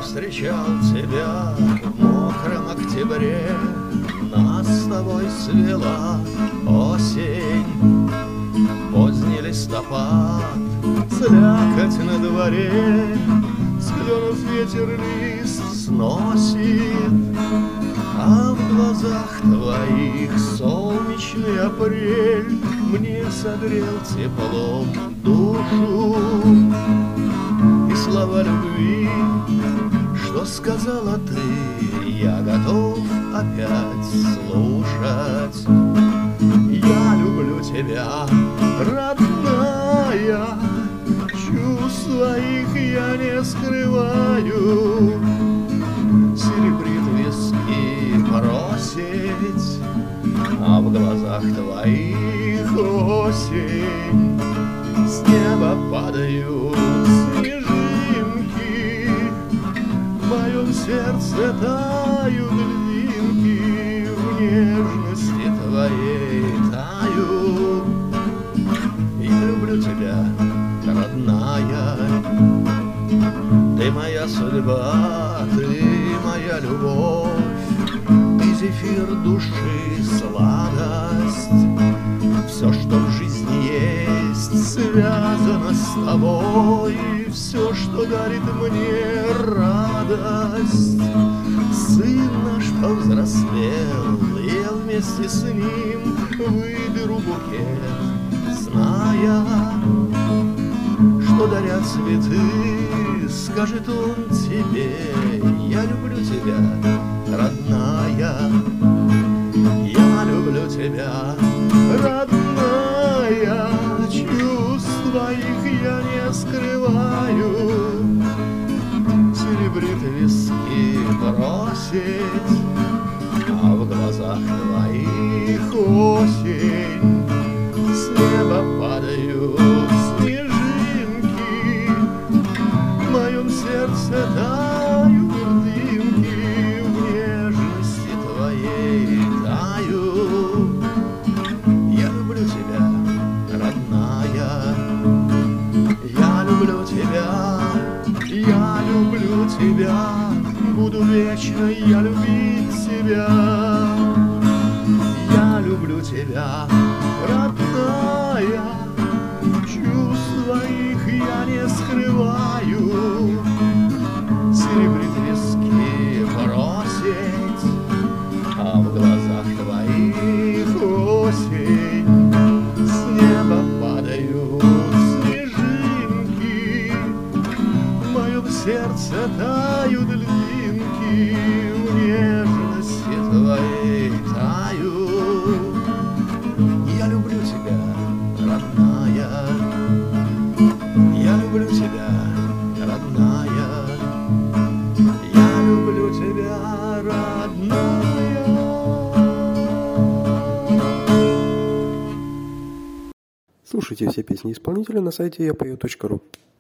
встречал тебя в мокром октябре. Нас с тобой свела осень, поздний листопад, слякоть на дворе, с кленов ветер лист сносит, а в глазах твоих солнечный апрель мне согрел теплом душу. И слова любви, что сказала ты, я готов опять слушать. Я люблю тебя, родная, чувств своих я не скрываю. Серебрит виски просить, а в глазах твоих осень. С неба падают снежинки, в моем сердце тают льдинки, в нежности твоей таю. Я люблю тебя, родная, ты моя судьба, ты моя любовь, ты зефир души, сладость. Все, что в жизни есть, связано с тобой, все, что дарит мне радость. Сын наш повзрослел, я вместе с ним выберу букет, зная, что дарят цветы, скажет он тебе. Я люблю тебя, родная, я люблю тебя, родная, чувств твоих я не скрываю. Серебрит виски бросить, а в глазах твоих осень. С неба падают снежинки, в моем сердце тают льдинки, в нежности твоей таю. Я люблю тебя, родная, я люблю тебя, я люблю тебя, буду вечно я любить тебя. Я люблю тебя, родная, чувств твоих я не скрываю. Серебрит виски бросить, а в глазах твоих осень. С неба падают снежинки, в моем сердце тают льдинки, в нежности твоей таю. Я люблю тебя, родная, я люблю тебя, родная, я люблю тебя, родная. Слушайте все песни исполнителя на сайте yapою.ru.